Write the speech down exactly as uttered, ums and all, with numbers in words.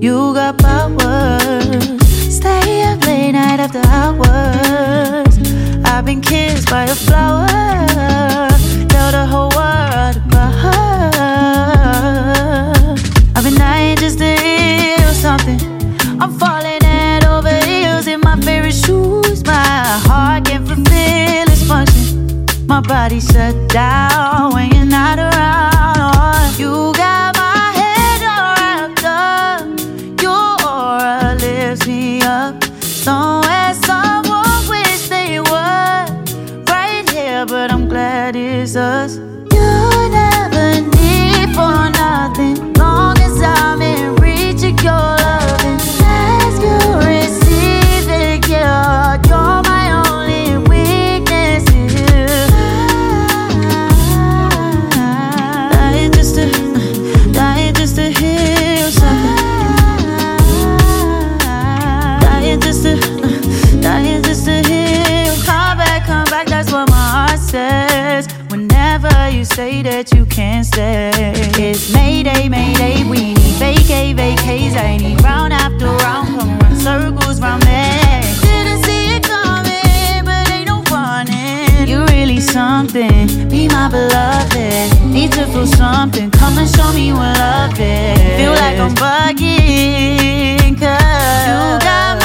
You got power. Stay up late night after hours. I've been kissed by a flower. Tell the whole world about her. I've been dying just to hear something. I'm falling head over heels in my favorite shoes. My heart can't fulfill its function. My body shut down when you're not around. You got my head all wrapped up. Your aura lifts me up. Somewhere someone wish they were right here, but I'm glad it's us. You never need for nothing, long as I'm in reach of your loving. As you receive it, yeah, you're my only weakness. Dying just to, dying just to hear something. Dying just to, dying just to hear. Come back, come back, that's what my heart says. Whenever you say that you can't stay, it's Mayday, Mayday, we need vacay, vacays. I need round after round, come run circles round me. Didn't see it coming, but ain't no running. You really something, be my beloved. Need to feel something, come and show me what love is. Feel like I'm bugging, cause you got